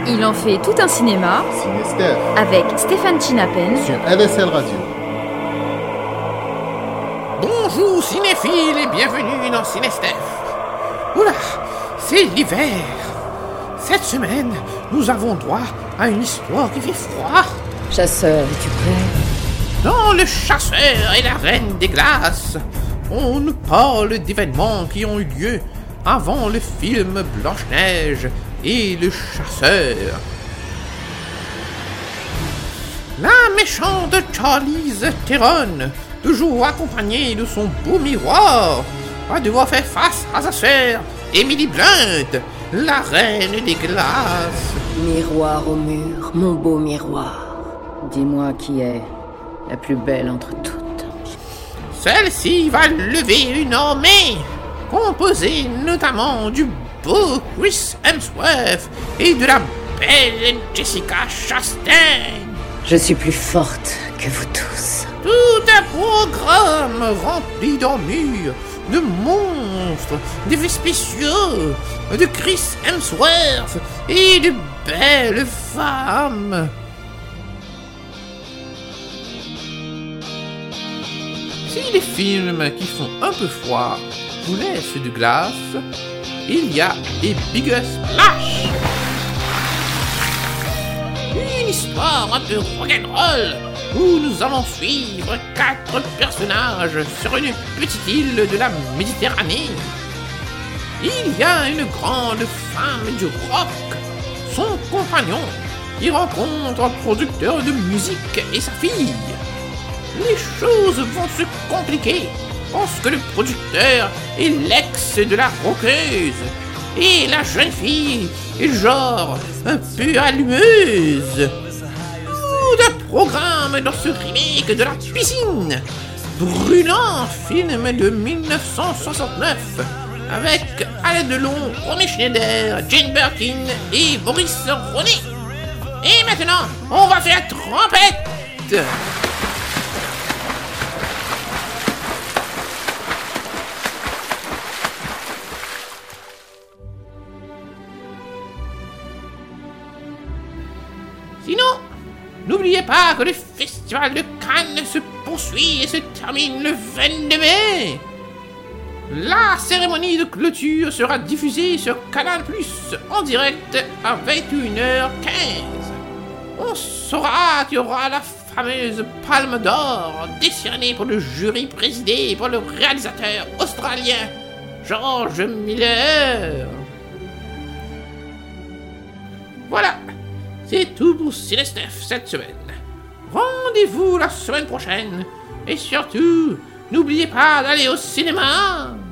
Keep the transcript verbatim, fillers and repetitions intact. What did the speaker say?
Il en fait tout un cinéma. Ciné Steph. Avec Stéphane Chinapen. Sur L S L Radio. Bonjour cinéphiles et bienvenue dans Ciné Steph. Oula, c'est l'hiver. Cette semaine, nous avons droit à une histoire qui fait froid. Chasseur, es-tu prêt? Dans Le Chasseur et la Reine des Glaces, on nous parle d'événements qui ont eu lieu avant le film Blanche-Neige et le Chasseur. La méchante Charlize Theron, toujours accompagnée de son beau miroir, va devoir faire face à sa sœur Emily Blunt, la Reine des Glaces. Miroir au mur, mon beau miroir. Dis-moi qui est la plus belle entre toutes. Celle-ci va lever une armée, composée notamment du beau Chris Hemsworth et de la belle Jessica Chastain. Je suis plus forte que vous tous. Tout un programme rempli d'armures, de monstres, d'effets spéciaux, de Chris Hemsworth et de belles femmes. Si les films qui font un peu froid vous laissent de glace, il y a les Biggest Splash. Une histoire un peu rock'n'roll où nous allons suivre quatre personnages sur une petite île de la Méditerranée. Il y a une grande femme du rock. Son compagnon y rencontre un producteur de musique et sa fille. Les choses vont se compliquer parce que le producteur est l'ex de la rockeuse et la jeune fille est genre un peu allumeuse. Tout un programme dans ce remake de La Piscine, brûlant film de dix-neuf cent soixante-neuf avec Alain Delon, Romy Schneider, Jane Birkin et Boris Ronet. Et maintenant, on va faire trompette. Sinon, n'oubliez pas que le festival de Cannes se poursuit et se termine le vingt-deux mai. La cérémonie de clôture sera diffusée sur Canal plus, en direct à vingt et une heures quinze. On saura qu'il y aura la fameuse Palme d'Or décernée pour le jury présidé par le réalisateur australien George Miller. Voilà. C'est tout pour Ciné Steph cette semaine. Rendez-vous la semaine prochaine. Et surtout, n'oubliez pas d'aller au cinéma.